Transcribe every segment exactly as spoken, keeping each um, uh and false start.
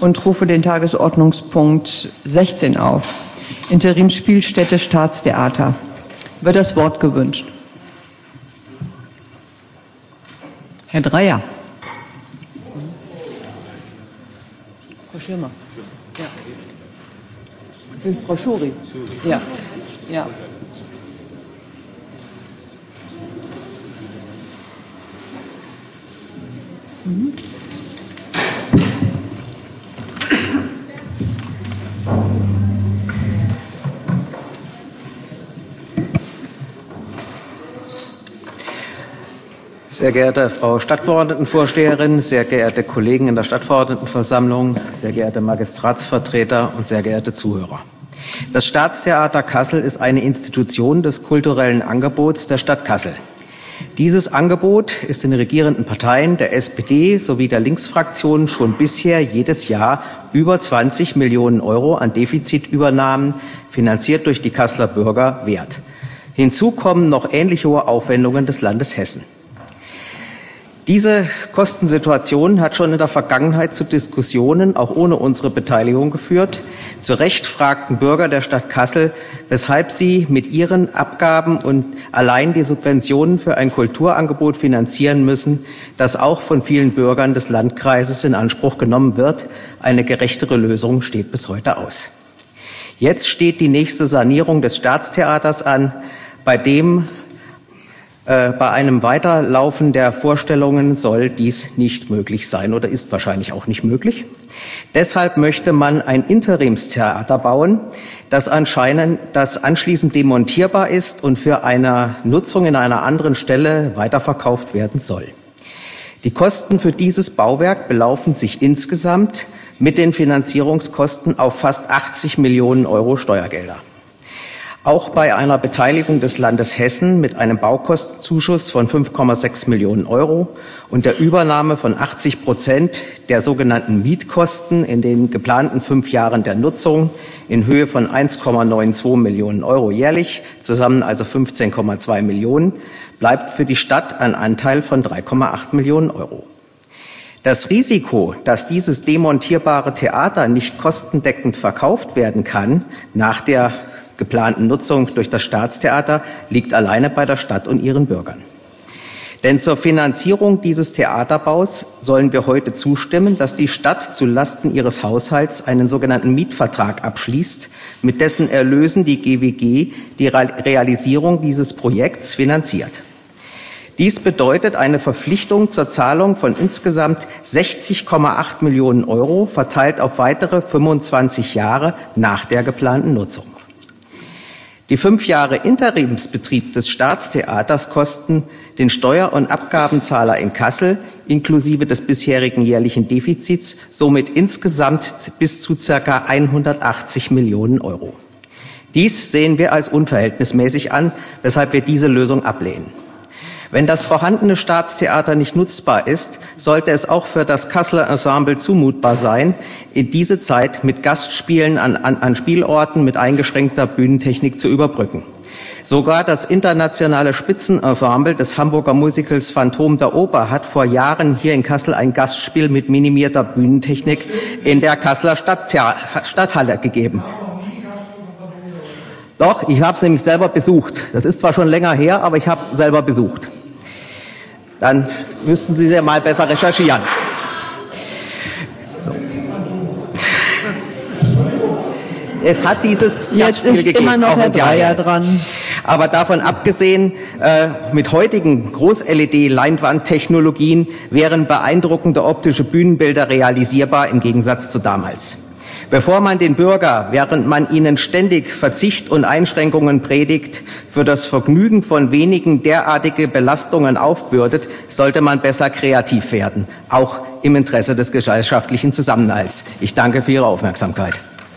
und rufe den Tagesordnungspunkt sechzehn auf. Interimsspielstätte Staatstheater. Wird das Wort gewünscht? Herr Dreyer. Frau Schirmer. Ja. Frau Schuri. Ja. Ja. Mhm. Sehr geehrte Frau Stadtverordnetenvorsteherin, sehr geehrte Kollegen in der Stadtverordnetenversammlung, sehr geehrte Magistratsvertreter und sehr geehrte Zuhörer. Das Staatstheater Kassel ist eine Institution des kulturellen Angebots der Stadt Kassel. Dieses Angebot ist den regierenden Parteien der S P D sowie der Linksfraktion schon bisher jedes Jahr über zwanzig Millionen Euro an Defizitübernahmen, finanziert durch die Kasseler Bürger, wert. Hinzu kommen noch ähnlich hohe Aufwendungen des Landes Hessen. Diese Kostensituation hat schon in der Vergangenheit zu Diskussionen, auch ohne unsere Beteiligung, geführt. Zu Recht fragten Bürger der Stadt Kassel, weshalb sie mit ihren Abgaben und allein die Subventionen für ein Kulturangebot finanzieren müssen, das auch von vielen Bürgern des Landkreises in Anspruch genommen wird. Eine gerechtere Lösung steht bis heute aus. Jetzt steht die nächste Sanierung des Staatstheaters an, bei dem Äh, bei einem Weiterlaufen der Vorstellungen soll dies nicht möglich sein oder ist wahrscheinlich auch nicht möglich. Deshalb möchte man ein Interimstheater bauen, das anscheinend, das anschließend demontierbar ist und für eine Nutzung in einer anderen Stelle weiterverkauft werden soll. Die Kosten für dieses Bauwerk belaufen sich insgesamt mit den Finanzierungskosten auf fast achtzig Millionen Euro Steuergelder. Auch bei einer Beteiligung des Landes Hessen mit einem Baukostenzuschuss von fünf Komma sechs Millionen Euro und der Übernahme von achtzig Prozent der sogenannten Mietkosten in den geplanten fünf Jahren der Nutzung in Höhe von eins Komma zweiundneunzig Millionen Euro jährlich, zusammen also fünfzehn Komma zwei Millionen, bleibt für die Stadt ein Anteil von drei Komma acht Millionen Euro. Das Risiko, dass dieses demontierbare Theater nicht kostendeckend verkauft werden kann, nach der geplanten Nutzung durch das Staatstheater, liegt alleine bei der Stadt und ihren Bürgern. Denn zur Finanzierung dieses Theaterbaus sollen wir heute zustimmen, dass die Stadt zulasten ihres Haushalts einen sogenannten Mietvertrag abschließt, mit dessen Erlösen die G W G die Realisierung dieses Projekts finanziert. Dies bedeutet eine Verpflichtung zur Zahlung von insgesamt sechzig Komma acht Millionen Euro, verteilt auf weitere fünfundzwanzig Jahre nach der geplanten Nutzung. Die fünf Jahre Interimsbetrieb des Staatstheaters kosten den Steuer- und Abgabenzahler in Kassel inklusive des bisherigen jährlichen Defizits somit insgesamt bis zu ca. hundertachtzig Millionen Euro. Dies sehen wir als unverhältnismäßig an, weshalb wir diese Lösung ablehnen. Wenn das vorhandene Staatstheater nicht nutzbar ist, sollte es auch für das Kasseler Ensemble zumutbar sein, in diese Zeit mit Gastspielen an, an, an Spielorten mit eingeschränkter Bühnentechnik zu überbrücken. Sogar das internationale Spitzenensemble des Hamburger Musicals Phantom der Oper hat vor Jahren hier in Kassel ein Gastspiel mit minimierter Bühnentechnik in der Kasseler Stadtthea- Stadthalle gegeben. Doch, ich habe es nämlich selber besucht. Das ist zwar schon länger her, aber ich habe es selber besucht. Dann müssten Sie ja mal besser recherchieren. So. Es hat dieses Jetzt ist gegeben, immer noch Herr Dreyer dran. Aber davon abgesehen, äh, mit heutigen Groß-L E D-Leinwandtechnologien wären beeindruckende optische Bühnenbilder realisierbar im Gegensatz zu damals. Bevor man den Bürger, während man ihnen ständig Verzicht und Einschränkungen predigt, für das Vergnügen von wenigen derartige Belastungen aufbürdet, sollte man besser kreativ werden, auch im Interesse des gesellschaftlichen Zusammenhalts. Ich danke für Ihre Aufmerksamkeit.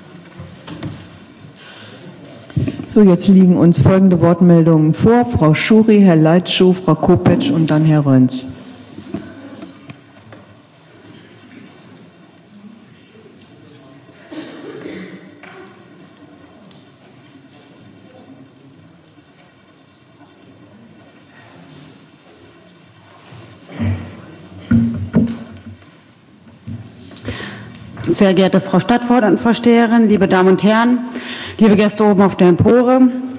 So, jetzt liegen uns folgende Wortmeldungen vor. Frau Schuri, Herr Leitschuh, Frau Kopetsch und dann Herr Röns. Sehr geehrte Frau Stadtverordnetenvorsteherin, liebe Damen und Herren, liebe Gäste oben auf der Empore.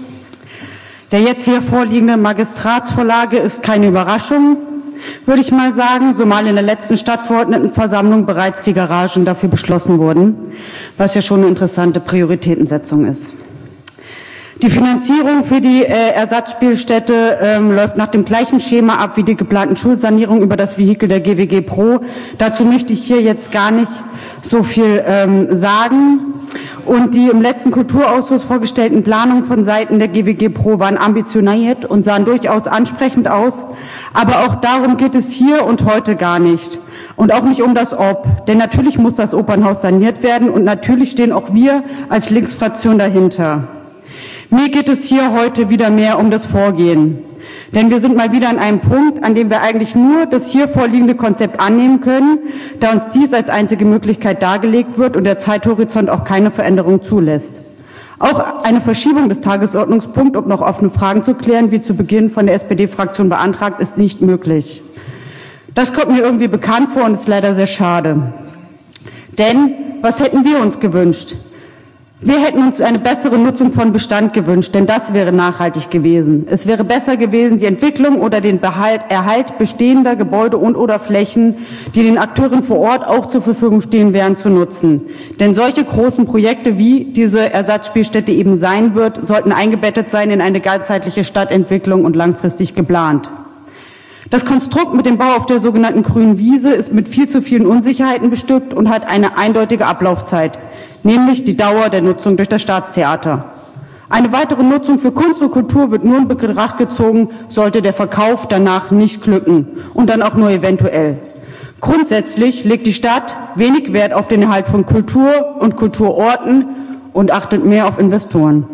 Der jetzt hier vorliegende Magistratsvorlage ist keine Überraschung, würde ich mal sagen, zumal in der letzten Stadtverordnetenversammlung bereits die Garagen dafür beschlossen wurden, was ja schon eine interessante Prioritätensetzung ist. Die Finanzierung für die äh, Ersatzspielstätte ähm, läuft nach dem gleichen Schema ab wie die geplanten Schulsanierungen über das Vehikel der G W G Pro. Dazu möchte ich hier jetzt gar nicht so viel ähm, sagen. Und die im letzten Kulturausschuss vorgestellten Planungen von Seiten der G W G Pro waren ambitioniert und sahen durchaus ansprechend aus. Aber auch darum geht es hier und heute gar nicht. Und auch nicht um das Ob. Denn natürlich muss das Opernhaus saniert werden und natürlich stehen auch wir als Linksfraktion dahinter. Mir geht es hier heute wieder mehr um das Vorgehen. Denn wir sind mal wieder an einem Punkt, an dem wir eigentlich nur das hier vorliegende Konzept annehmen können, da uns dies als einzige Möglichkeit dargelegt wird und der Zeithorizont auch keine Veränderung zulässt. Auch eine Verschiebung des Tagesordnungspunkts, um noch offene Fragen zu klären, wie zu Beginn von der S P D-Fraktion beantragt, ist nicht möglich. Das kommt mir irgendwie bekannt vor und ist leider sehr schade. Denn was hätten wir uns gewünscht? Wir hätten uns eine bessere Nutzung von Bestand gewünscht, denn das wäre nachhaltig gewesen. Es wäre besser gewesen, die Entwicklung oder den Behalt, Erhalt bestehender Gebäude und oder Flächen, die den Akteuren vor Ort auch zur Verfügung stehen werden, zu nutzen. Denn solche großen Projekte, wie diese Ersatzspielstätte eben sein wird, sollten eingebettet sein in eine ganzheitliche Stadtentwicklung und langfristig geplant. Das Konstrukt mit dem Bau auf der sogenannten grünen Wiese ist mit viel zu vielen Unsicherheiten bestückt und hat eine eindeutige Ablaufzeit, nämlich die Dauer der Nutzung durch das Staatstheater. Eine weitere Nutzung für Kunst und Kultur wird nur in Betracht gezogen, sollte der Verkauf danach nicht glücken und dann auch nur eventuell. Grundsätzlich legt die Stadt wenig Wert auf den Erhalt von Kultur und Kulturorten und achtet mehr auf Investoren.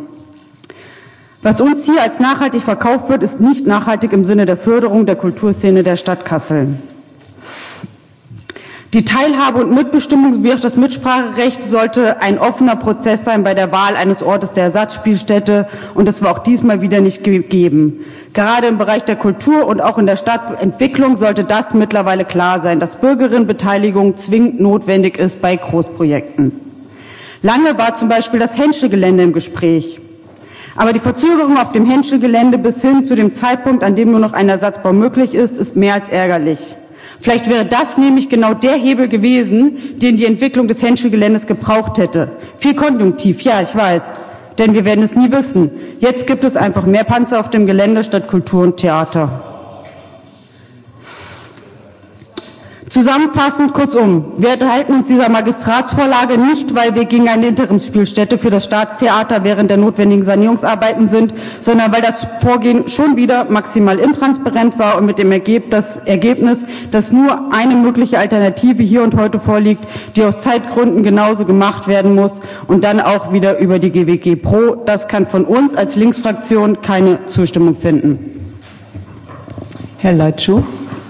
Was uns hier als nachhaltig verkauft wird, ist nicht nachhaltig im Sinne der Förderung der Kulturszene der Stadt Kassel. Die Teilhabe und Mitbestimmung sowie auch das Mitspracherecht sollte ein offener Prozess sein bei der Wahl eines Ortes der Ersatzspielstätte, und das war auch diesmal wieder nicht gegeben. Gerade im Bereich der Kultur und auch in der Stadtentwicklung sollte das mittlerweile klar sein, dass Bürgerinnenbeteiligung zwingend notwendig ist bei Großprojekten. Lange war zum Beispiel das Henschel-Gelände im Gespräch. Aber die Verzögerung auf dem Henschel-Gelände bis hin zu dem Zeitpunkt, an dem nur noch ein Ersatzbau möglich ist, ist mehr als ärgerlich. Vielleicht wäre das nämlich genau der Hebel gewesen, den die Entwicklung des Henschel-Geländes gebraucht hätte. Viel konjunktiv, ja, ich weiß, denn wir werden es nie wissen. Jetzt gibt es einfach mehr Panzer auf dem Gelände statt Kultur und Theater. Zusammenfassend, kurzum, wir enthalten uns dieser Magistratsvorlage nicht, weil wir gegen eine Interimsspielstätte für das Staatstheater während der notwendigen Sanierungsarbeiten sind, sondern weil das Vorgehen schon wieder maximal intransparent war und mit dem Ergebnis, dass nur eine mögliche Alternative hier und heute vorliegt, die aus Zeitgründen genauso gemacht werden muss und dann auch wieder über die G W G Pro. Das kann von uns als Linksfraktion keine Zustimmung finden. Herr Leitschuh.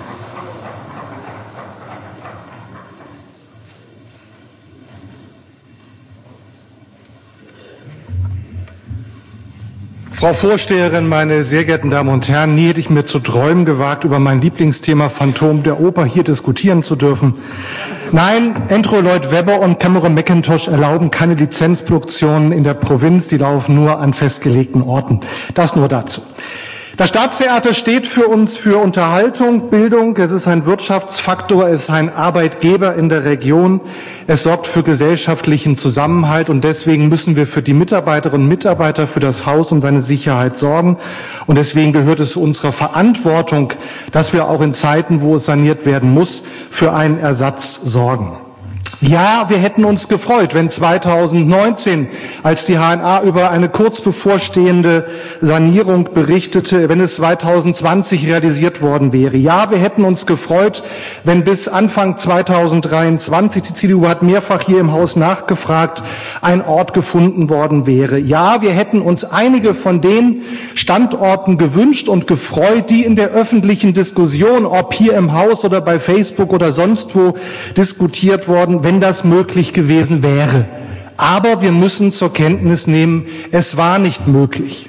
Frau Vorsteherin, meine sehr geehrten Damen und Herren, nie hätte ich mir zu träumen gewagt, über mein Lieblingsthema Phantom der Oper hier diskutieren zu dürfen. Nein, Andrew Lloyd Webber und Cameron Mackintosh erlauben keine Lizenzproduktionen in der Provinz, die laufen nur an festgelegten Orten. Das nur dazu. Das Staatstheater steht für uns für Unterhaltung, Bildung, es ist ein Wirtschaftsfaktor, es ist ein Arbeitgeber in der Region, es sorgt für gesellschaftlichen Zusammenhalt und deswegen müssen wir für die Mitarbeiterinnen und Mitarbeiter, für das Haus und seine Sicherheit sorgen und deswegen gehört es zu unserer Verantwortung, dass wir auch in Zeiten, wo es saniert werden muss, für einen Ersatz sorgen. Ja, wir hätten uns gefreut, wenn zweitausendneunzehn, als die H N A über eine kurz bevorstehende Sanierung berichtete, wenn es zweitausendzwanzig realisiert worden wäre. Ja, wir hätten uns gefreut, wenn bis Anfang zweitausenddreiundzwanzig, die C D U hat mehrfach hier im Haus nachgefragt, ein Ort gefunden worden wäre. Ja, wir hätten uns einige von den Standorten gewünscht und gefreut, die in der öffentlichen Diskussion, ob hier im Haus oder bei Facebook oder sonst wo, diskutiert worden, wenn das möglich gewesen wäre. Aber wir müssen zur Kenntnis nehmen, es war nicht möglich.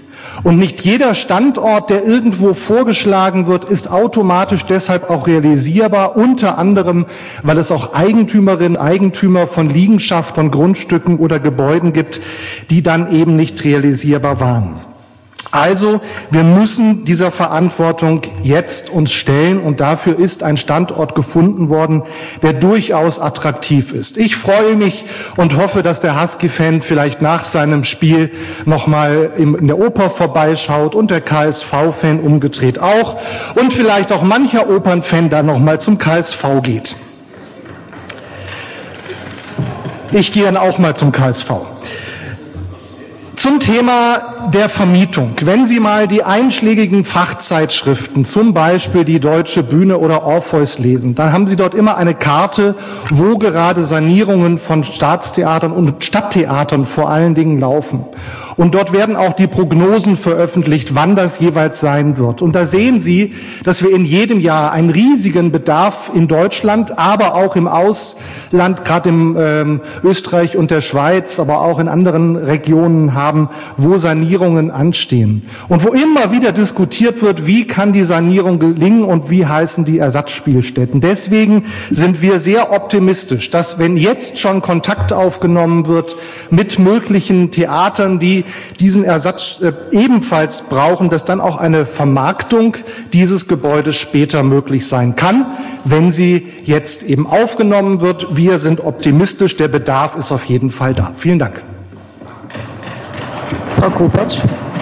Und nicht jeder Standort, der irgendwo vorgeschlagen wird, ist automatisch deshalb auch realisierbar, unter anderem, weil es auch Eigentümerinnen, Eigentümer von Liegenschaft, von Grundstücken oder Gebäuden gibt, die dann eben nicht realisierbar waren. Also, wir müssen dieser Verantwortung jetzt uns stellen und dafür ist ein Standort gefunden worden, der durchaus attraktiv ist. Ich freue mich und hoffe, dass der Husky-Fan vielleicht nach seinem Spiel nochmal in der Oper vorbeischaut und der K S V-Fan umgedreht auch und vielleicht auch mancher Opernfan dann nochmal zum K S V geht. Ich gehe dann auch mal zum K S V. Zum Thema der Vermietung. Wenn Sie mal die einschlägigen Fachzeitschriften, zum Beispiel die Deutsche Bühne oder Orpheus lesen, dann haben Sie dort immer eine Karte, wo gerade Sanierungen von Staatstheatern und Stadttheatern vor allen Dingen laufen. Und dort werden auch die Prognosen veröffentlicht, wann das jeweils sein wird. Und da sehen Sie, dass wir in jedem Jahr einen riesigen Bedarf in Deutschland, aber auch im Ausland, gerade im ähm, Österreich und der Schweiz, aber auch in anderen Regionen haben, wo Sanierungen anstehen. Und wo immer wieder diskutiert wird, wie kann die Sanierung gelingen und wie heißen die Ersatzspielstätten. Deswegen sind wir sehr optimistisch, dass wenn jetzt schon Kontakt aufgenommen wird mit möglichen Theatern, die diesen Ersatz äh, ebenfalls brauchen, dass dann auch eine Vermarktung dieses Gebäudes später möglich sein kann, wenn sie jetzt eben aufgenommen wird. Wir sind optimistisch, der Bedarf ist auf jeden Fall da. Vielen Dank. Frau Kopetsch.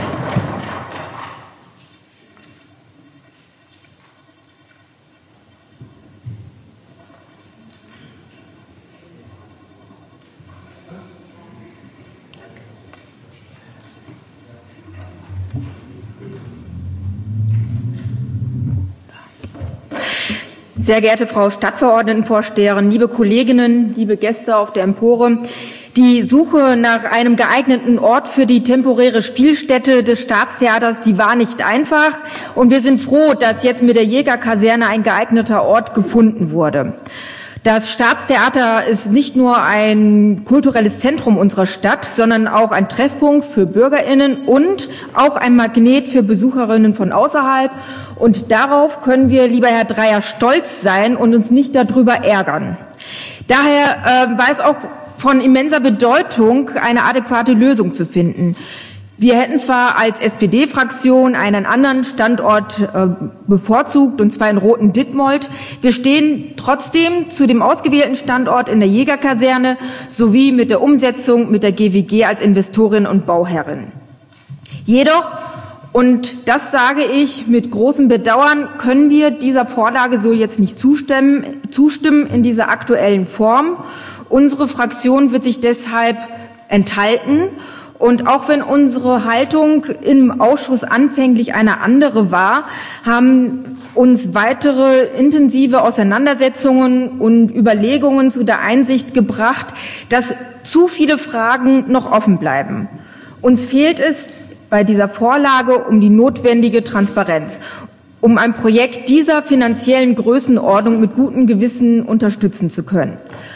Sehr geehrte Frau Stadtverordnetenvorsteherin, liebe Kolleginnen, liebe Gäste auf der Empore, die Suche nach einem geeigneten Ort für die temporäre Spielstätte des Staatstheaters, die war nicht einfach. Und wir sind froh, dass jetzt mit der Jägerkaserne ein geeigneter Ort gefunden wurde. Das Staatstheater ist nicht nur ein kulturelles Zentrum unserer Stadt, sondern auch ein Treffpunkt für BürgerInnen und auch ein Magnet für Besucherinnen von außerhalb. Und darauf können wir, lieber Herr Dreyer, stolz sein und uns nicht darüber ärgern. Daher äh, war es auch von immenser Bedeutung, eine adäquate Lösung zu finden. Wir hätten zwar als S P D-Fraktion einen anderen Standort äh, bevorzugt, und zwar in Roten-Dittmold. Wir stehen trotzdem zu dem ausgewählten Standort in der Jägerkaserne sowie mit der Umsetzung mit der G W G als Investorin und Bauherrin. Jedoch, und das sage ich mit großem Bedauern, können wir dieser Vorlage so jetzt nicht zustimmen, zustimmen in dieser aktuellen Form. Unsere Fraktion wird sich deshalb enthalten. Und auch wenn unsere Haltung im Ausschuss anfänglich eine andere war, haben uns weitere intensive Auseinandersetzungen und Überlegungen zu der Einsicht gebracht, dass zu viele Fragen noch offen bleiben. Uns fehlt es bei dieser Vorlage um die notwendige Transparenz, um ein Projekt dieser finanziellen Größenordnung mit gutem Gewissen unterstützen zu können.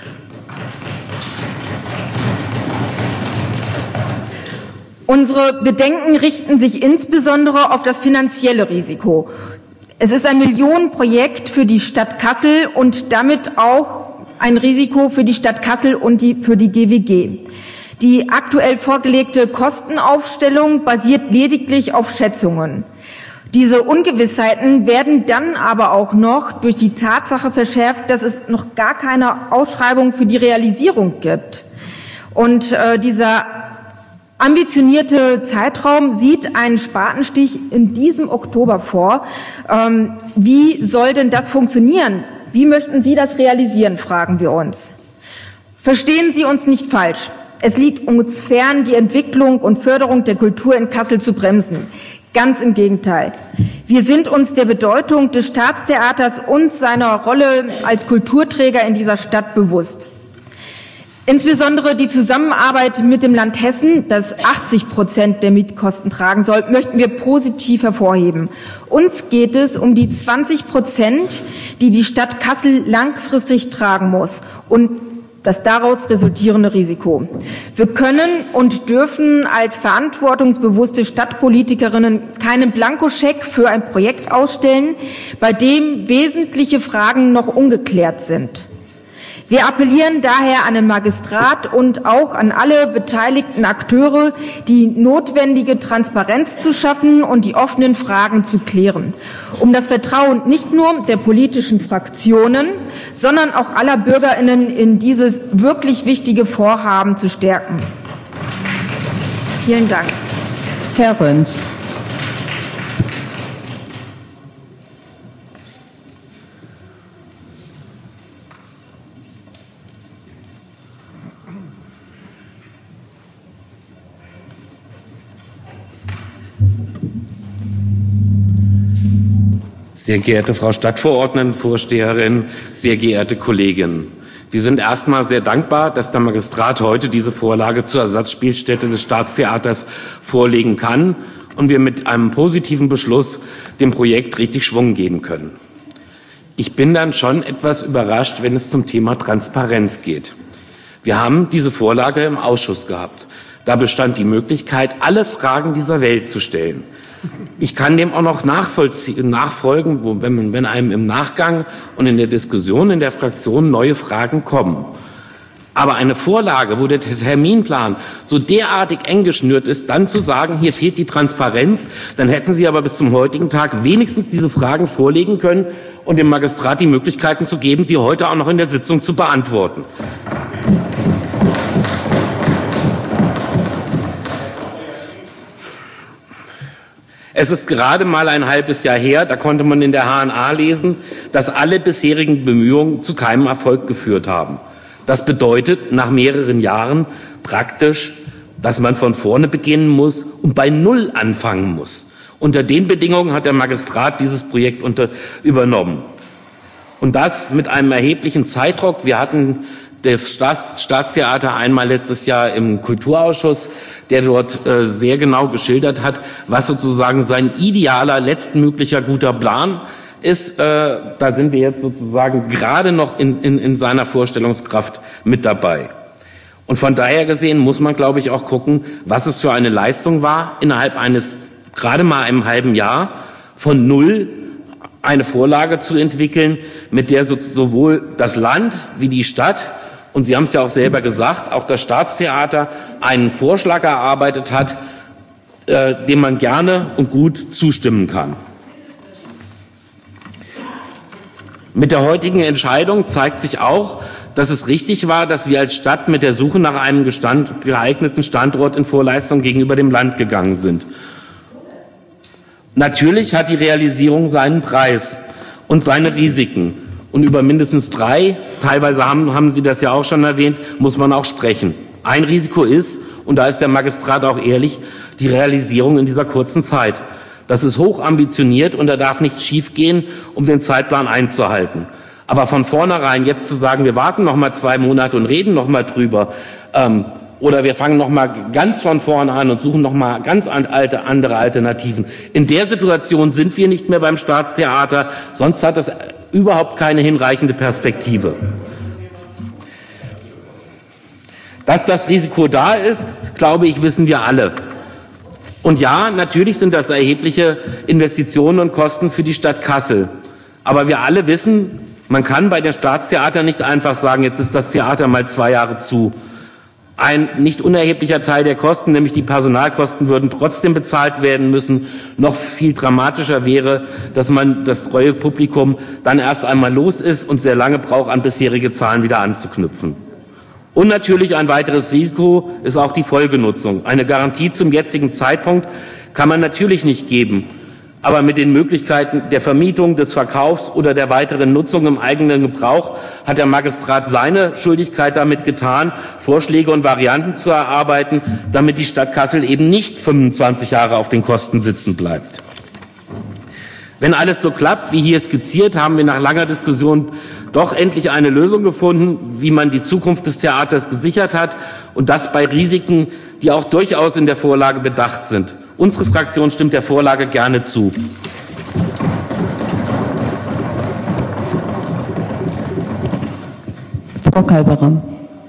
Unsere Bedenken richten sich insbesondere auf das finanzielle Risiko. Es ist ein Millionenprojekt für die Stadt Kassel und damit auch ein Risiko für die Stadt Kassel und die, für die G W G. Die aktuell vorgelegte Kostenaufstellung basiert lediglich auf Schätzungen. Diese Ungewissheiten werden dann aber auch noch durch die Tatsache verschärft, dass es noch gar keine Ausschreibung für die Realisierung gibt. Und äh, dieser ambitionierte Zeitraum sieht einen Spatenstich in diesem Oktober vor. Ähm, wie soll denn das funktionieren? Wie möchten Sie das realisieren, fragen wir uns. Verstehen Sie uns nicht falsch. Es liegt uns fern, die Entwicklung und Förderung der Kultur in Kassel zu bremsen. Ganz im Gegenteil. Wir sind uns der Bedeutung des Staatstheaters und seiner Rolle als Kulturträger in dieser Stadt bewusst. Insbesondere die Zusammenarbeit mit dem Land Hessen, das achtzig Prozent der Mietkosten tragen soll, möchten wir positiv hervorheben. Uns geht es um die zwanzig Prozent, die die Stadt Kassel langfristig tragen muss. Und das daraus resultierende Risiko. Wir können und dürfen als verantwortungsbewusste Stadtpolitikerinnen keinen Blankoscheck für ein Projekt ausstellen, bei dem wesentliche Fragen noch ungeklärt sind. Wir appellieren daher an den Magistrat und auch an alle beteiligten Akteure, die notwendige Transparenz zu schaffen und die offenen Fragen zu klären, um das Vertrauen nicht nur der politischen Fraktionen, sondern auch aller BürgerInnen in dieses wirklich wichtige Vorhaben zu stärken. Vielen Dank. Herr Röns. Sehr geehrte Frau Stadtverordnetenvorsteherin, sehr geehrte Kolleginnen. Wir sind erstmal sehr dankbar, dass der Magistrat heute diese Vorlage zur Ersatzspielstätte des Staatstheaters vorlegen kann und wir mit einem positiven Beschluss dem Projekt richtig Schwung geben können. Ich bin dann schon etwas überrascht, wenn es zum Thema Transparenz geht. Wir haben diese Vorlage im Ausschuss gehabt. Da bestand die Möglichkeit, alle Fragen dieser Welt zu stellen. Ich kann dem auch noch nachvollziehen, nachfolgen, wo, wenn, wenn einem im Nachgang und in der Diskussion in der Fraktion neue Fragen kommen. Aber eine Vorlage, wo der Terminplan so derartig eng geschnürt ist, dann zu sagen, hier fehlt die Transparenz, dann hätten Sie aber bis zum heutigen Tag wenigstens diese Fragen vorlegen können und dem Magistrat die Möglichkeiten zu geben, sie heute auch noch in der Sitzung zu beantworten. Es ist gerade mal ein halbes Jahr her, da konnte man in der H N A lesen, dass alle bisherigen Bemühungen zu keinem Erfolg geführt haben. Das bedeutet nach mehreren Jahren praktisch, dass man von vorne beginnen muss und bei Null anfangen muss. Unter den Bedingungen hat der Magistrat dieses Projekt unter, übernommen. Und das mit einem erheblichen Zeitdruck. Wir hatten das Staats Staatstheater einmal letztes Jahr im Kulturausschuss, der dort äh, sehr genau geschildert hat, was sozusagen sein idealer, letztmöglicher guter Plan ist. Äh, da sind wir jetzt sozusagen gerade noch in, in, in seiner Vorstellungskraft mit dabei. Und von daher gesehen muss man, glaube ich, auch gucken, was es für eine Leistung war, innerhalb eines gerade mal einem halben Jahr von Null eine Vorlage zu entwickeln, mit der so, sowohl das Land wie die Stadt, und Sie haben es ja auch selber gesagt, auch das Staatstheater einen Vorschlag erarbeitet hat, äh, dem man gerne und gut zustimmen kann. Mit der heutigen Entscheidung zeigt sich auch, dass es richtig war, dass wir als Stadt mit der Suche nach einem gestand, geeigneten Standort in Vorleistung gegenüber dem Land gegangen sind. Natürlich hat die Realisierung seinen Preis und seine Risiken. Und über mindestens drei, teilweise haben, haben Sie das ja auch schon erwähnt, muss man auch sprechen. Ein Risiko ist, und da ist der Magistrat auch ehrlich, die Realisierung in dieser kurzen Zeit. Das ist hoch ambitioniert und da darf nichts schiefgehen, um den Zeitplan einzuhalten. Aber von vornherein jetzt zu sagen, wir warten noch mal zwei Monate und reden noch mal drüber, ähm, oder wir fangen noch mal ganz von vorne an und suchen noch mal ganz alte, andere Alternativen. In der Situation sind wir nicht mehr beim Staatstheater, sonst hat es überhaupt keine hinreichende Perspektive. Dass das Risiko da ist, glaube ich, wissen wir alle. Und ja, natürlich sind das erhebliche Investitionen und Kosten für die Stadt Kassel. Aber wir alle wissen, man kann bei den Staatstheatern nicht einfach sagen, jetzt ist das Theater mal zwei Jahre zu. Ein nicht unerheblicher Teil der Kosten, nämlich die Personalkosten, würden trotzdem bezahlt werden müssen. Noch viel dramatischer wäre, dass man das treue Publikum dann erst einmal los ist und sehr lange braucht, an bisherige Zahlen wieder anzuknüpfen. Und natürlich ein weiteres Risiko ist auch die Folgenutzung. Eine Garantie zum jetzigen Zeitpunkt kann man natürlich nicht geben. Aber mit den Möglichkeiten der Vermietung, des Verkaufs oder der weiteren Nutzung im eigenen Gebrauch hat der Magistrat seine Schuldigkeit damit getan, Vorschläge und Varianten zu erarbeiten, damit die Stadt Kassel eben nicht fünfundzwanzig Jahre auf den Kosten sitzen bleibt. Wenn alles so klappt, wie hier skizziert, haben wir nach langer Diskussion doch endlich eine Lösung gefunden, wie man die Zukunft des Theaters gesichert hat, und das bei Risiken, die auch durchaus in der Vorlage bedacht sind. Unsere Fraktion stimmt der Vorlage gerne zu. Frau Kalberer.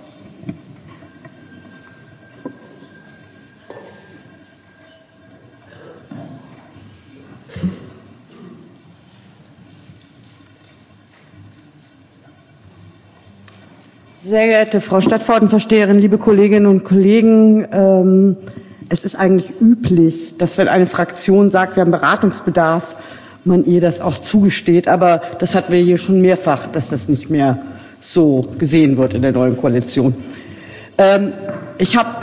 Sehr geehrte Frau Stadtverordnetenvorsteherin, liebe Kolleginnen und Kollegen, ähm, es ist eigentlich üblich, dass wenn eine Fraktion sagt, wir haben Beratungsbedarf, man ihr das auch zugesteht. Aber das hatten wir hier schon mehrfach, dass das nicht mehr so gesehen wird in der neuen Koalition. Ähm, ich habe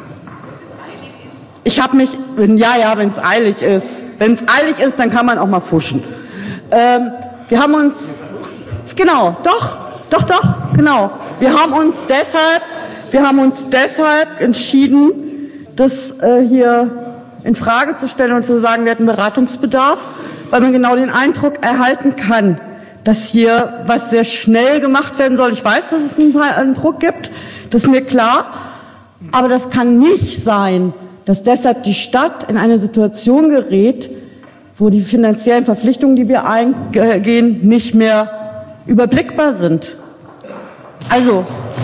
ich hab mich, ja, ja, wenn es eilig ist, wenn es eilig ist, dann kann man auch mal fuschen. Ähm, wir haben uns, genau, doch, doch, doch, genau. Wir haben uns deshalb, wir haben uns deshalb entschieden, das äh, hier in Frage zu stellen und zu sagen, wir hätten Beratungsbedarf, weil man genau den Eindruck erhalten kann, dass hier was sehr schnell gemacht werden soll. Ich weiß, dass es einen, einen Druck gibt, das ist mir klar, aber das kann nicht sein, dass deshalb die Stadt in eine Situation gerät, wo die finanziellen Verpflichtungen, die wir eingehen, nicht mehr überblickbar sind. Also,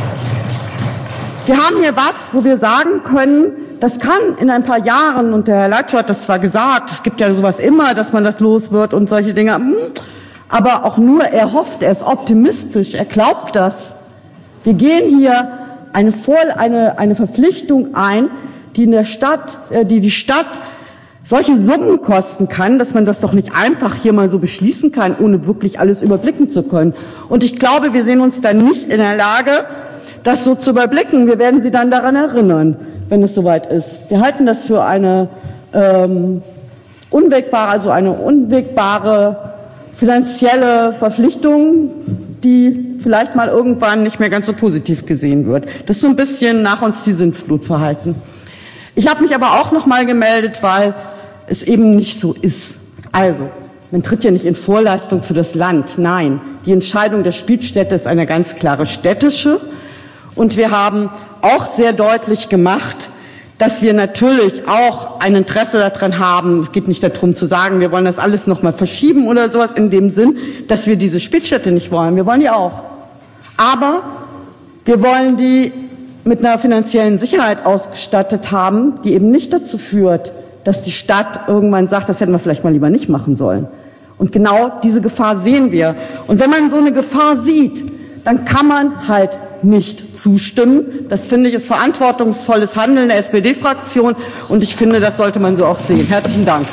wir haben hier was, wo wir sagen können, das kann in ein paar Jahren, und der Herr Leitsch hat das zwar gesagt, es gibt ja sowas immer, dass man das los wird und solche Dinge, aber auch nur, er hofft, er ist optimistisch, er glaubt das. Wir gehen hier eine, Vor- eine, eine Verpflichtung ein, die in der Stadt, äh, die die Stadt solche Summen kosten kann, dass man das doch nicht einfach hier mal so beschließen kann, ohne wirklich alles überblicken zu können. Und ich glaube, wir sehen uns dann nicht in der Lage, das so zu überblicken. Wir werden Sie dann daran erinnern, wenn es soweit ist. Wir halten das für eine ähm, unwegbare, also eine unwegbare finanzielle Verpflichtung, die vielleicht mal irgendwann nicht mehr ganz so positiv gesehen wird. Das ist so ein bisschen nach uns die Sintflutverhalten. Ich habe mich aber auch noch mal gemeldet, weil es eben nicht so ist. Also, man tritt ja nicht in Vorleistung für das Land. Nein, die Entscheidung der Spielstätte ist eine ganz klare städtische. Und wir haben auch sehr deutlich gemacht, dass wir natürlich auch ein Interesse daran haben. Es geht nicht darum zu sagen, wir wollen das alles noch mal verschieben oder sowas in dem Sinn, dass wir diese Spielstätte nicht wollen. Wir wollen die auch. Aber wir wollen die mit einer finanziellen Sicherheit ausgestattet haben, die eben nicht dazu führt, dass die Stadt irgendwann sagt, das hätten wir vielleicht mal lieber nicht machen sollen. Und genau diese Gefahr sehen wir. Und wenn man so eine Gefahr sieht, dann kann man halt nicht zustimmen. Das finde ich ist verantwortungsvolles Handeln der S P D-Fraktion und ich finde, das sollte man so auch sehen. Herzlichen Dank.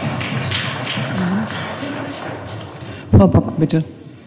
Frau Bock, bitte.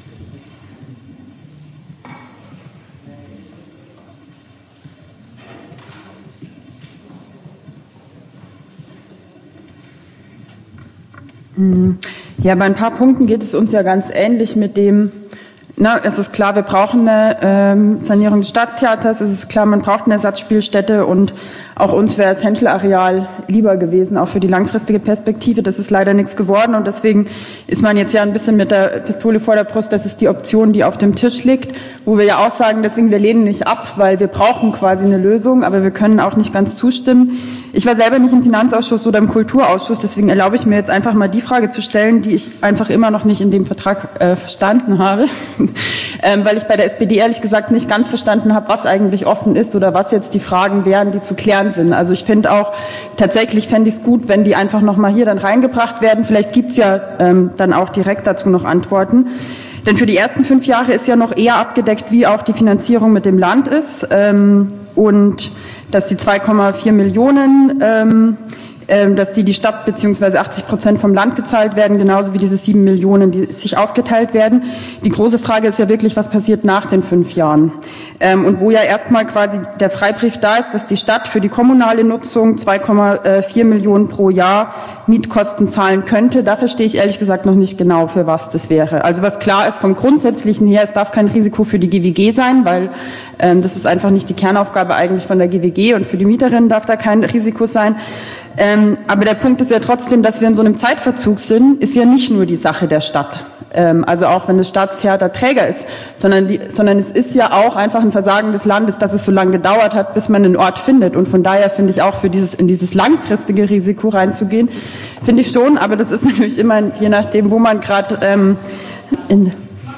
Ja, bei ein paar Punkten geht es uns ja ganz ähnlich mit dem, na, es ist klar, wir brauchen eine ähm, Sanierung des Staatstheaters, es ist klar, man braucht eine Ersatzspielstätte und auch uns wäre das Henschel-Areal lieber gewesen, auch für die langfristige Perspektive. Das ist leider nichts geworden und deswegen ist man jetzt ja ein bisschen mit der Pistole vor der Brust. Das ist die Option, die auf dem Tisch liegt, wo wir ja auch sagen, deswegen wir lehnen nicht ab, weil wir brauchen quasi eine Lösung, aber wir können auch nicht ganz zustimmen. Ich war selber nicht im Finanzausschuss oder im Kulturausschuss, deswegen erlaube ich mir jetzt einfach mal die Frage zu stellen, die ich einfach immer noch nicht in dem Vertrag äh, verstanden habe, ähm, weil ich bei der S P D ehrlich gesagt nicht ganz verstanden habe, was eigentlich offen ist oder was jetzt die Fragen wären, die zu klären sind. Also ich finde auch, tatsächlich fände ich es gut, wenn die einfach nochmal hier dann reingebracht werden. Vielleicht gibt es ja ähm, dann auch direkt dazu noch Antworten. Denn für die ersten fünf Jahre ist ja noch eher abgedeckt, wie auch die Finanzierung mit dem Land ist. Ähm, und dass die zwei Komma vier Millionen, ähm, ähm, dass die die Stadt beziehungsweise achtzig Prozent vom Land gezahlt werden, genauso wie diese sieben Millionen, die sich aufgeteilt werden. Die große Frage ist ja wirklich, was passiert nach den fünf Jahren? Ähm, und wo ja erstmal quasi der Freibrief da ist, dass die Stadt für die kommunale Nutzung zwei Komma vier Millionen pro Jahr Mietkosten zahlen könnte. Da verstehe ich ehrlich gesagt noch nicht genau, für was das wäre. Also was klar ist vom Grundsätzlichen her, es darf kein Risiko für die G W G sein, weil ähm, das ist einfach nicht die Kernaufgabe eigentlich von der G W G und für die Mieterinnen darf da kein Risiko sein. Ähm, aber der Punkt ist ja trotzdem, dass wir in so einem Zeitverzug sind, ist ja nicht nur die Sache der Stadt. Ähm, also auch wenn das Staatstheater Träger ist, sondern, die, sondern es ist ja auch einfach ein Versagen des Landes, dass es so lange gedauert hat, bis man einen Ort findet. Und von daher finde ich auch für dieses, in dieses langfristige Risiko reinzugehen, finde ich schon. Aber das ist natürlich immer, je nachdem, wo man gerade ähm, in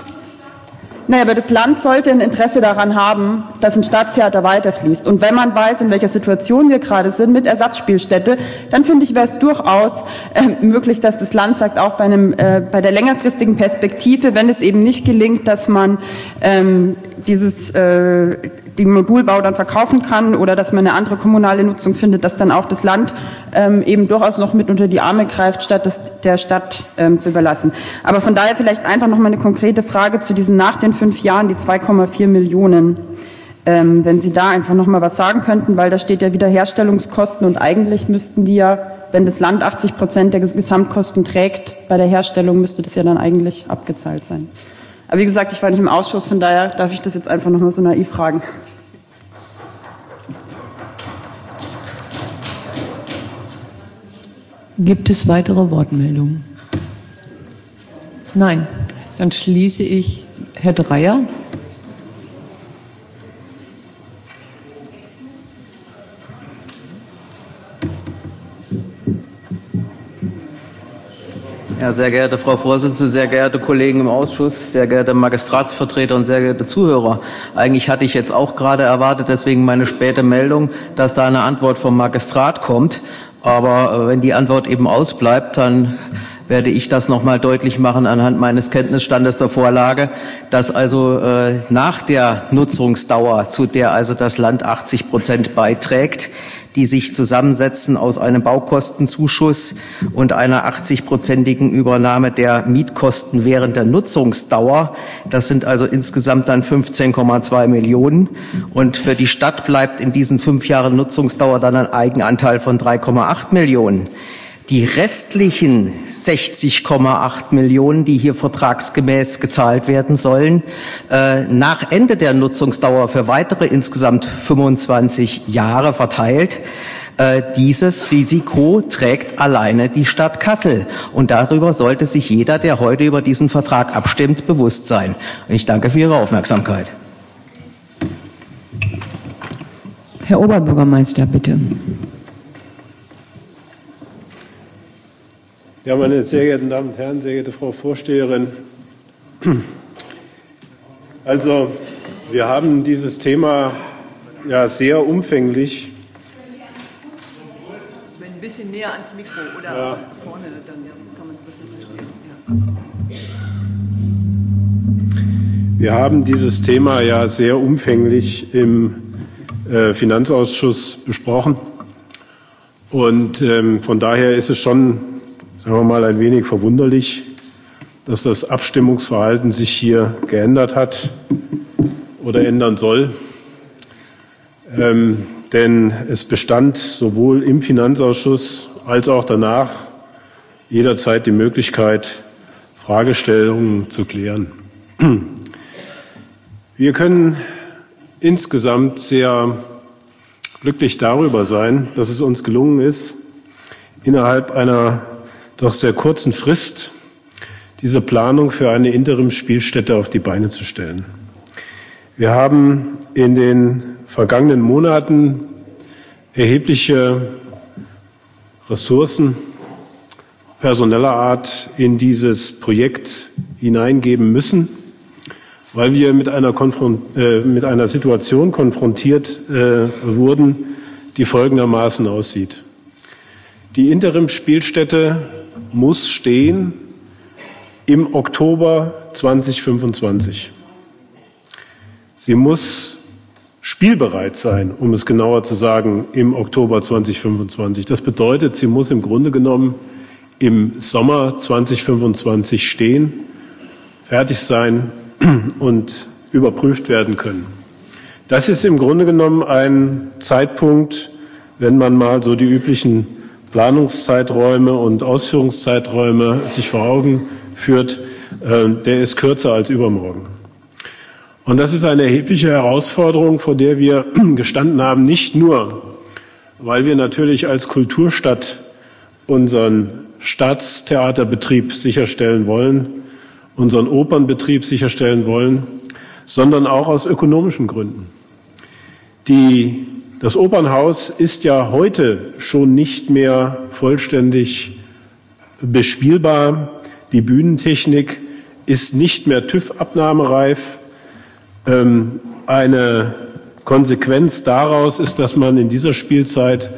Naja, aber das Land sollte ein Interesse daran haben, dass ein Staatstheater weiterfließt. Und wenn man weiß, in welcher Situation wir gerade sind mit Ersatzspielstätte, dann finde ich, wäre es durchaus äh, möglich, dass das Land sagt, auch bei, einem, äh, bei der längerfristigen Perspektive, wenn es eben nicht gelingt, dass man ähm, dieses, äh, den Modulbau dann verkaufen kann oder dass man eine andere kommunale Nutzung findet, dass dann auch das Land ähm, eben durchaus noch mit unter die Arme greift, statt es der Stadt ähm, zu überlassen. Aber von daher vielleicht einfach noch mal eine konkrete Frage zu diesen nach den fünf Jahren, die zwei Komma vier Millionen. Ähm, wenn Sie da einfach noch mal was sagen könnten, weil da steht ja Wiederherstellungskosten und eigentlich müssten die ja, wenn das Land achtzig Prozent der Gesamtkosten trägt, bei der Herstellung müsste das ja dann eigentlich abgezahlt sein. Aber wie gesagt, ich war nicht im Ausschuss, von daher darf ich das jetzt einfach noch mal so naiv fragen. Gibt es weitere Wortmeldungen? Nein. Dann schließe ich Herr Dreyer. Ja, sehr geehrte Frau Vorsitzende, sehr geehrte Kollegen im Ausschuss, sehr geehrte Magistratsvertreter und sehr geehrte Zuhörer. Eigentlich hatte ich jetzt auch gerade erwartet, deswegen meine späte Meldung, dass da eine Antwort vom Magistrat kommt. Aber wenn die Antwort eben ausbleibt, dann werde ich das noch mal deutlich machen anhand meines Kenntnisstandes der Vorlage, dass also äh, nach der Nutzungsdauer, zu der also das Land achtzig Prozent beiträgt, die sich zusammensetzen aus einem Baukostenzuschuss und einer achtzig-prozentigen Übernahme der Mietkosten während der Nutzungsdauer. Das sind also insgesamt dann fünfzehn Komma zwei Millionen. Und für die Stadt bleibt in diesen fünf Jahren Nutzungsdauer dann ein Eigenanteil von drei Komma acht Millionen. Die restlichen sechzig Komma acht Millionen, die hier vertragsgemäß gezahlt werden sollen, äh, nach Ende der Nutzungsdauer für weitere insgesamt fünfundzwanzig Jahre verteilt, äh, dieses Risiko trägt alleine die Stadt Kassel. Und darüber sollte sich jeder, der heute über diesen Vertrag abstimmt, bewusst sein. Und ich danke für Ihre Aufmerksamkeit. Herr Oberbürgermeister, bitte. Ja, meine sehr geehrten Damen und Herren, sehr geehrte Frau Vorsteherin. Also, wir haben dieses Thema ja sehr umfänglich. Ein bisschen näher ans Mikro oder ja. vorne, dann kann man das verstehen. Ja. Wir haben dieses Thema ja sehr umfänglich im äh, Finanzausschuss besprochen. Und ähm, von daher ist es schon, sagen wir mal, ein wenig verwunderlich, dass das Abstimmungsverhalten sich hier geändert hat oder ändern soll. Ähm, denn es bestand sowohl im Finanzausschuss als auch danach jederzeit die Möglichkeit, Fragestellungen zu klären. Wir können insgesamt sehr glücklich darüber sein, dass es uns gelungen ist, innerhalb einer doch sehr kurzen Frist diese Planung für eine Interimsspielstätte auf die Beine zu stellen. Wir haben in den vergangenen Monaten erhebliche Ressourcen personeller Art in dieses Projekt hineingeben müssen, weil wir mit einer, Konfront äh, mit einer Situation konfrontiert äh, wurden, die folgendermaßen aussieht. Die Interimsspielstätte muss stehen im Oktober zweitausendfünfundzwanzig. Sie muss spielbereit sein, um es genauer zu sagen, im Oktober zweitausendfünfundzwanzig. Das bedeutet, sie muss im Grunde genommen im Sommer zweitausendfünfundzwanzig stehen, fertig sein und überprüft werden können. Das ist im Grunde genommen ein Zeitpunkt, wenn man mal so die üblichen Planungszeiträume und Ausführungszeiträume sich vor Augen führt, äh, der ist kürzer als übermorgen. Und das ist eine erhebliche Herausforderung, vor der wir gestanden haben, nicht nur, weil wir natürlich als Kulturstadt unseren Staatstheaterbetrieb sicherstellen wollen, unseren Opernbetrieb sicherstellen wollen, sondern auch aus ökonomischen Gründen. Die Das Opernhaus ist ja heute schon nicht mehr vollständig bespielbar. Die Bühnentechnik ist nicht mehr TÜV-abnahmereif. Ähm, eine Konsequenz daraus ist, dass man in dieser Spielzeit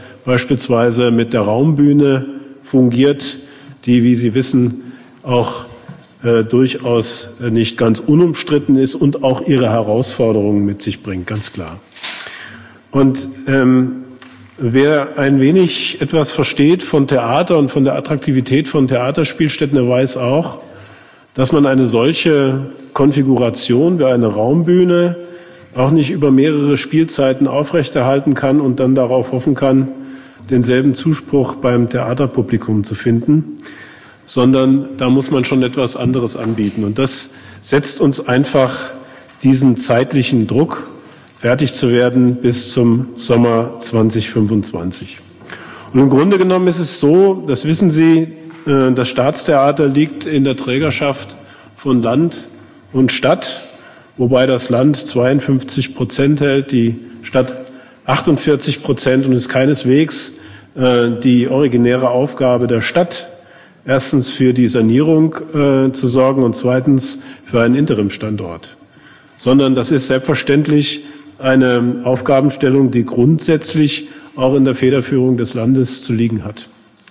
beispielsweise mit der Raumbühne fungiert, die, wie Sie wissen, auch äh, durchaus nicht ganz unumstritten ist und auch ihre Herausforderungen mit sich bringt, ganz klar. Und ähm, wer ein wenig etwas versteht von Theater und von der Attraktivität von Theaterspielstätten, der weiß auch, dass man eine solche Konfiguration wie eine Raumbühne auch nicht über mehrere Spielzeiten aufrechterhalten kann und dann darauf hoffen kann, denselben Zuspruch beim Theaterpublikum zu finden, sondern da muss man schon etwas anderes anbieten. Und das setzt uns einfach diesen zeitlichen Druck, fertig zu werden bis zum Sommer zweitausendfünfundzwanzig. Und im Grunde genommen ist es so, das wissen Sie, das Staatstheater liegt in der Trägerschaft von Land und Stadt, wobei das Land zweiundfünfzig Prozent hält, die Stadt achtundvierzig Prozent, und ist keineswegs äh, die originäre Aufgabe der Stadt, erstens für die Sanierung äh, zu sorgen und zweitens für einen Interimstandort, sondern das ist selbstverständlich eine Aufgabenstellung, die grundsätzlich auch in der Federführung des Landes zu liegen hat.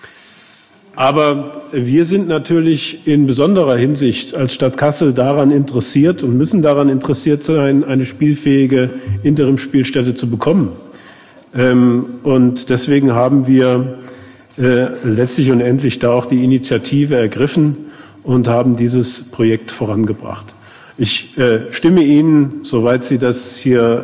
Aber wir sind natürlich in besonderer Hinsicht als Stadt Kassel daran interessiert und müssen daran interessiert sein, eine spielfähige Interimsspielstätte zu bekommen. Und deswegen haben wir letztlich und endlich da auch die Initiative ergriffen und haben dieses Projekt vorangebracht. Ich stimme Ihnen, soweit Sie das hier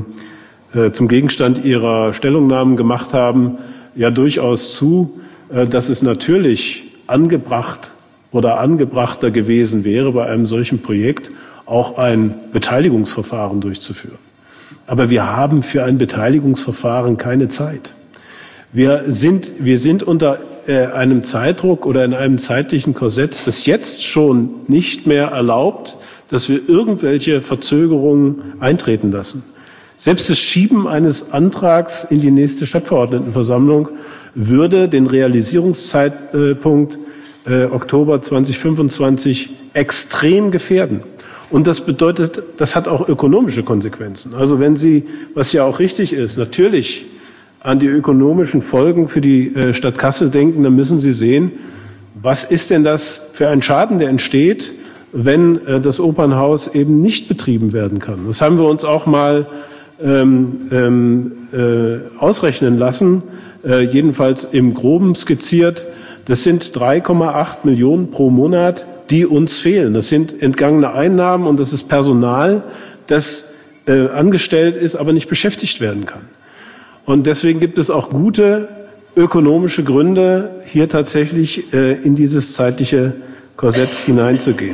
zum Gegenstand Ihrer Stellungnahmen gemacht haben, ja durchaus zu, dass es natürlich angebracht oder angebrachter gewesen wäre, bei einem solchen Projekt auch ein Beteiligungsverfahren durchzuführen. Aber wir haben für ein Beteiligungsverfahren keine Zeit. Wir sind, wir sind unter äh, einem Zeitdruck oder in einem zeitlichen Korsett, das jetzt schon nicht mehr erlaubt, dass wir irgendwelche Verzögerungen eintreten lassen. Selbst das Schieben eines Antrags in die nächste Stadtverordnetenversammlung würde den Realisierungszeitpunkt äh, Oktober zweitausendfünfundzwanzig extrem gefährden. Und das bedeutet, das hat auch ökonomische Konsequenzen. Also wenn Sie, was ja auch richtig ist, natürlich an die ökonomischen Folgen für die äh, Stadt Kassel denken, dann müssen Sie sehen, was ist denn das für ein Schaden, der entsteht, wenn äh, das Opernhaus eben nicht betrieben werden kann. Das haben wir uns auch mal ähm, ähm, äh, ausrechnen lassen, äh, jedenfalls im Groben skizziert. Das sind drei Komma acht Millionen pro Monat, die uns fehlen. Das sind entgangene Einnahmen und das ist Personal, das äh, angestellt ist, aber nicht beschäftigt werden kann. Und deswegen gibt es auch gute ökonomische Gründe, hier tatsächlich äh, in dieses zeitliche Korsett hineinzugehen.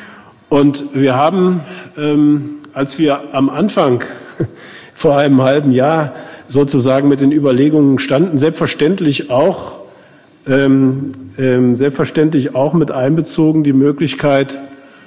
Und wir haben, ähm, als wir am Anfang vor einem halben Jahr sozusagen mit den Überlegungen standen, selbstverständlich auch ähm, ähm, selbstverständlich auch mit einbezogen die Möglichkeit,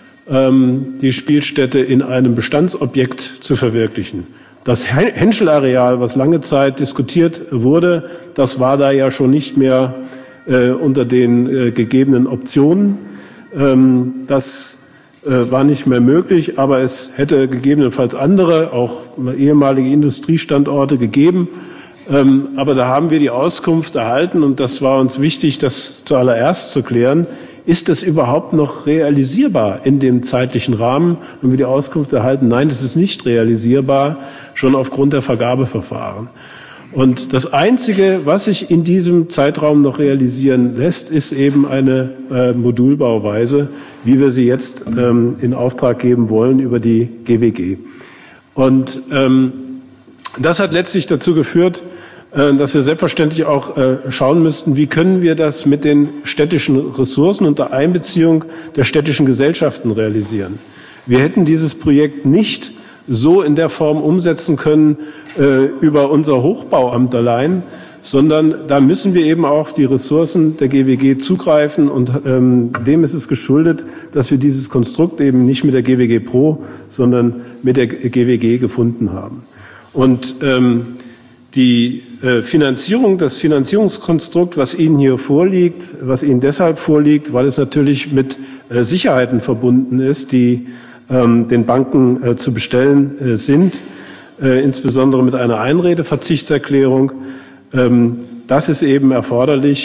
ähm, die Spielstätte in einem Bestandsobjekt zu verwirklichen. Das Henschel-Areal, was lange Zeit diskutiert wurde, das war da ja schon nicht mehr äh, unter den äh, gegebenen Optionen. Ähm, das äh, war nicht mehr möglich, aber es hätte gegebenenfalls andere, auch ehemalige Industriestandorte gegeben. Ähm, aber da haben wir die Auskunft erhalten, und das war uns wichtig, das zuallererst zu klären. Ist das überhaupt noch realisierbar in dem zeitlichen Rahmen? Haben wir die Auskunft erhalten, nein, das ist nicht realisierbar, schon aufgrund der Vergabeverfahren. Und das Einzige, was sich in diesem Zeitraum noch realisieren lässt, ist eben eine äh, Modulbauweise, wie wir sie jetzt ähm, in Auftrag geben wollen über die G W G. Und ähm, das hat letztlich dazu geführt, äh, dass wir selbstverständlich auch äh, schauen müssten, wie können wir das mit den städtischen Ressourcen unter Einbeziehung der städtischen Gesellschaften realisieren. Wir hätten dieses Projekt nicht so in der Form umsetzen können äh, über unser Hochbauamt allein, sondern da müssen wir eben auch die Ressourcen der G W G zugreifen, und ähm, dem ist es geschuldet, dass wir dieses Konstrukt eben nicht mit der G W G Pro, sondern mit der G W G gefunden haben. Und ähm, die äh, Finanzierung, das Finanzierungskonstrukt, was Ihnen hier vorliegt, was Ihnen deshalb vorliegt, weil es natürlich mit äh, Sicherheiten verbunden ist, die den Banken äh, zu bestellen äh, sind, äh, insbesondere mit einer Einredeverzichtserklärung. Ähm, das ist eben erforderlich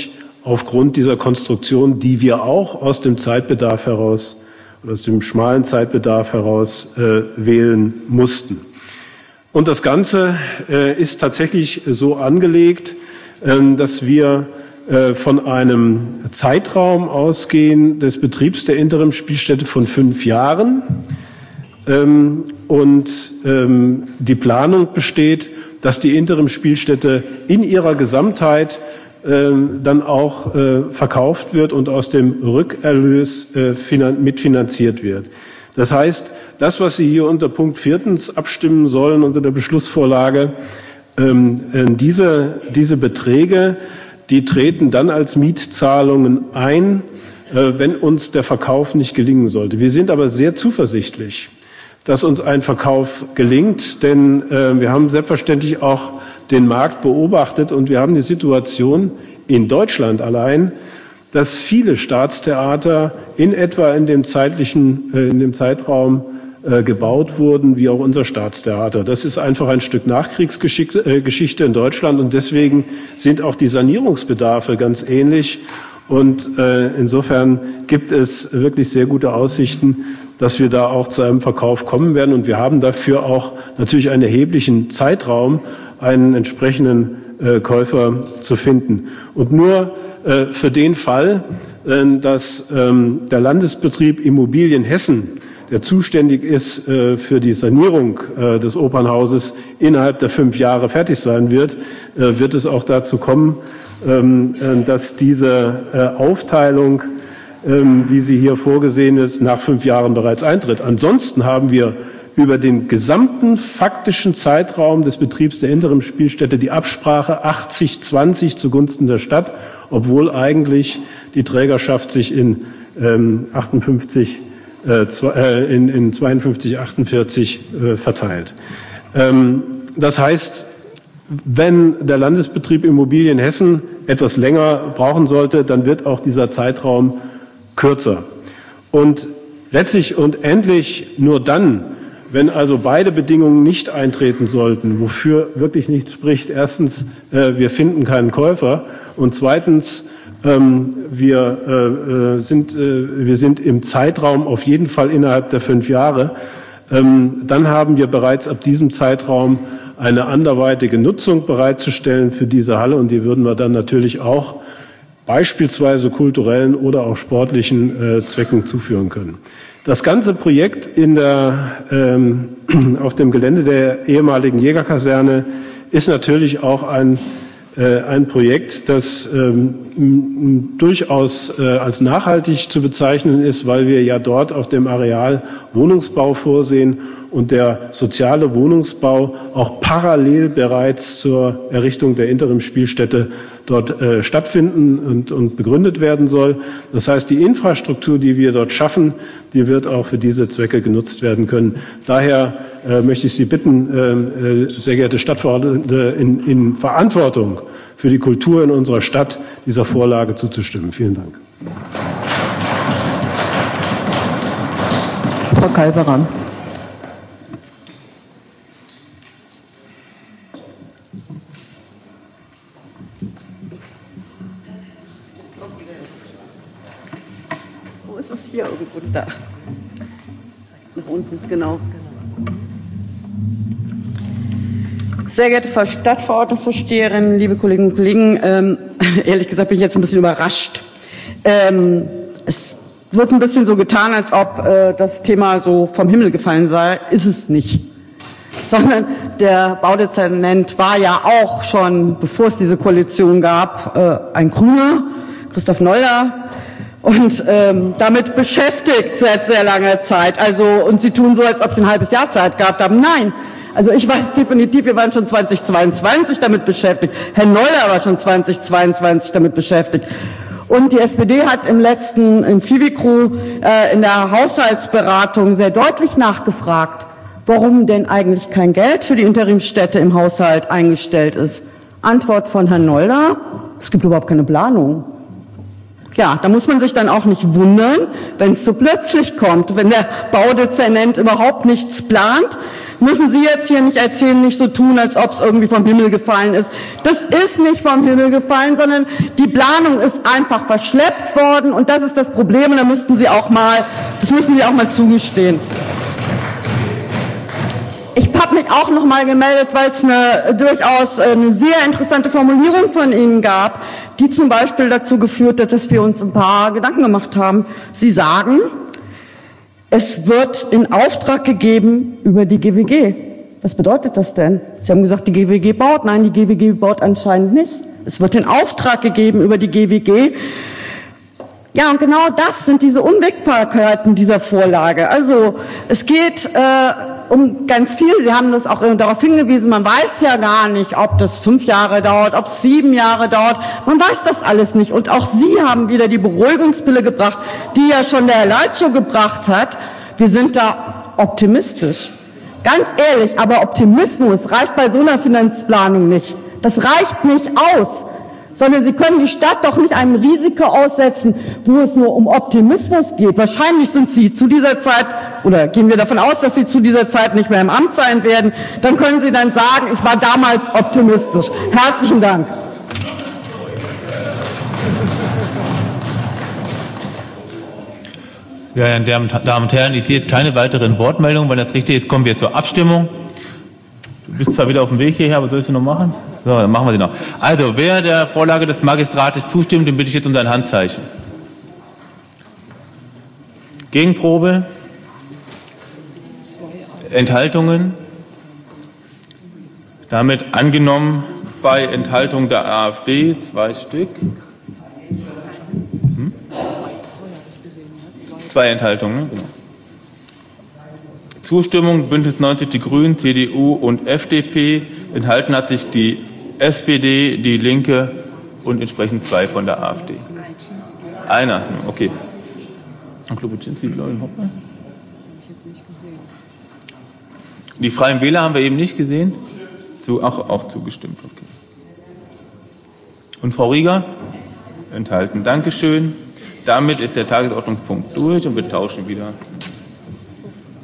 aufgrund dieser Konstruktion, die wir auch aus dem Zeitbedarf heraus, aus dem schmalen Zeitbedarf heraus äh, wählen mussten. Und das Ganze äh, ist tatsächlich so angelegt, äh, dass wir äh, von einem Zeitraum ausgehen des Betriebs der Interimsspielstätte von fünf Jahren. Ähm, und ähm, die Planung besteht, dass die Interimsspielstätte in ihrer Gesamtheit äh, dann auch äh, verkauft wird und aus dem Rückerlös äh, finan- mitfinanziert wird. Das heißt, das, was Sie hier unter Punkt viertens abstimmen sollen, unter der Beschlussvorlage, ähm, äh, diese, diese Beträge, die treten dann als Mietzahlungen ein, äh, wenn uns der Verkauf nicht gelingen sollte. Wir sind aber sehr zuversichtlich, dass uns ein Verkauf gelingt, denn äh, wir haben selbstverständlich auch den Markt beobachtet und wir haben die Situation in Deutschland allein, dass viele Staatstheater in etwa in dem zeitlichen, äh, in dem Zeitraum äh, gebaut wurden, wie auch unser Staatstheater. Das ist einfach ein Stück Nachkriegsgeschichte äh, Geschichte in Deutschland und deswegen sind auch die Sanierungsbedarfe ganz ähnlich. Und äh, insofern gibt es wirklich sehr gute Aussichten, dass wir da auch zu einem Verkauf kommen werden. Und wir haben dafür auch natürlich einen erheblichen Zeitraum, einen entsprechenden äh, Käufer zu finden. Und nur äh, für den Fall, äh, dass ähm, der Landesbetrieb Immobilien Hessen, der zuständig ist äh, für die Sanierung äh, des Opernhauses, innerhalb der fünf Jahre fertig sein wird, äh, wird es auch dazu kommen, ähm, äh, dass diese äh, Aufteilung, wie sie hier vorgesehen ist, nach fünf Jahren bereits eintritt. Ansonsten haben wir über den gesamten faktischen Zeitraum des Betriebs der Interimsspielstätte die Absprache achtzig zwanzig zugunsten der Stadt, obwohl eigentlich die Trägerschaft sich in ähm, achtundfünfzig, äh, in, in zweiundfünfzig, achtundvierzig äh, verteilt. Ähm, das heißt, wenn der Landesbetrieb Immobilien Hessen etwas länger brauchen sollte, dann wird auch dieser Zeitraum kürzer. Und letztlich und endlich nur dann, wenn also beide Bedingungen nicht eintreten sollten, wofür wirklich nichts spricht. Erstens, äh, wir finden keinen Käufer und zweitens, ähm, wir, äh, sind, äh, wir sind im Zeitraum auf jeden Fall innerhalb der fünf Jahre. Ähm, dann haben wir bereits ab diesem Zeitraum eine anderweitige Nutzung bereitzustellen für diese Halle und die würden wir dann natürlich auch beispielsweise kulturellen oder auch sportlichen äh, Zwecken zuführen können. Das ganze Projekt in der, ähm, auf dem Gelände der ehemaligen Jägerkaserne ist natürlich auch ein, äh, ein Projekt, das ähm, durchaus äh, als nachhaltig zu bezeichnen ist, weil wir ja dort auf dem Areal Wohnungsbau vorsehen und der soziale Wohnungsbau auch parallel bereits zur Errichtung der Interimsspielstätte dort äh, stattfinden und, und begründet werden soll. Das heißt, die Infrastruktur, die wir dort schaffen, die wird auch für diese Zwecke genutzt werden können. Daher äh, möchte ich Sie bitten, äh, sehr geehrte Stadtverordnete, in, in Verantwortung für die Kultur in unserer Stadt dieser Vorlage zuzustimmen. Vielen Dank. Frau Kalberer. Wo ist es hier irgendwo da? Rechts nach unten, genau. Sehr geehrte Frau Stadtverordnetenvorsteherin, liebe Kolleginnen und Kollegen, ähm, ehrlich gesagt bin ich jetzt ein bisschen überrascht. Ähm, es wird ein bisschen so getan, als ob äh, das Thema so vom Himmel gefallen sei. Ist es nicht. Sondern der Baudezernent war ja auch schon, bevor es diese Koalition gab, äh, ein Grüner, Christoph Noller, und ähm, damit beschäftigt seit sehr langer Zeit. Also, und Sie tun so, als ob Sie ein halbes Jahr Zeit gehabt haben. Nein. Also ich weiß definitiv, wir waren schon zweitausendzweiundzwanzig damit beschäftigt. Herr Noller war schon zweitausendzweiundzwanzig damit beschäftigt. Und die S P D hat im letzten, in Fivikru, äh, in der Haushaltsberatung sehr deutlich nachgefragt, warum denn eigentlich kein Geld für die Interimsstätte im Haushalt eingestellt ist. Antwort von Herrn Noller: Es gibt überhaupt keine Planung. Ja, da muss man sich dann auch nicht wundern, wenn es so plötzlich kommt, wenn der Baudezernent überhaupt nichts plant, müssen Sie jetzt hier nicht erzählen, nicht so tun, als ob es irgendwie vom Himmel gefallen ist. Das ist nicht vom Himmel gefallen, sondern die Planung ist einfach verschleppt worden und das ist das Problem und da müssten Sie auch mal, das müssen Sie auch mal zugestehen. Ich habe mich auch noch mal gemeldet, weil es eine durchaus eine sehr interessante Formulierung von Ihnen gab, die zum Beispiel dazu geführt hat, dass wir uns ein paar Gedanken gemacht haben. Sie sagen, es wird in Auftrag gegeben über die G W G. Was bedeutet das denn? Sie haben gesagt, die G W G baut. Nein, die G W G baut anscheinend nicht. Es wird in Auftrag gegeben über die G W G. Ja, und genau das sind diese Unwägbarkeiten dieser Vorlage. Also es geht äh, um ganz viel. Sie haben das auch darauf hingewiesen, man weiß ja gar nicht, ob das fünf Jahre dauert, ob es sieben Jahre dauert. Man weiß das alles nicht. Und auch Sie haben wieder die Beruhigungspille gebracht, die ja schon der Herr Leitschow gebracht hat. Wir sind da optimistisch. Ganz ehrlich, aber Optimismus reicht bei so einer Finanzplanung nicht. Das reicht nicht aus. Sondern Sie können die Stadt doch nicht einem Risiko aussetzen, wo es nur um Optimismus geht. Wahrscheinlich sind Sie zu dieser Zeit, oder gehen wir davon aus, dass Sie zu dieser Zeit nicht mehr im Amt sein werden, dann können Sie dann sagen, ich war damals optimistisch. Herzlichen Dank. Ja, meine Damen und Herren, ich sehe jetzt keine weiteren Wortmeldungen. Wenn das richtig ist, kommen wir zur Abstimmung. Du bist zwar wieder auf dem Weg hierher, aber sollst du noch machen? So, dann machen wir sie noch. Also, wer der Vorlage des Magistrates zustimmt, den bitte ich jetzt um sein Handzeichen. Gegenprobe? Enthaltungen? Damit angenommen bei Enthaltung der AfD, zwei Stück. Hm? Zwei Enthaltungen, ne? Genau. Zustimmung Bündnis neunzig Die Grünen, C D U und F D P. Enthalten hat sich die S P D, die Linke und entsprechend zwei von der AfD. Einer, okay. Die Freien Wähler haben wir eben nicht gesehen. Zu, auch, auch zugestimmt. Okay. Und Frau Rieger? Enthalten. Dankeschön. Damit ist der Tagesordnungspunkt durch und wir tauschen wieder.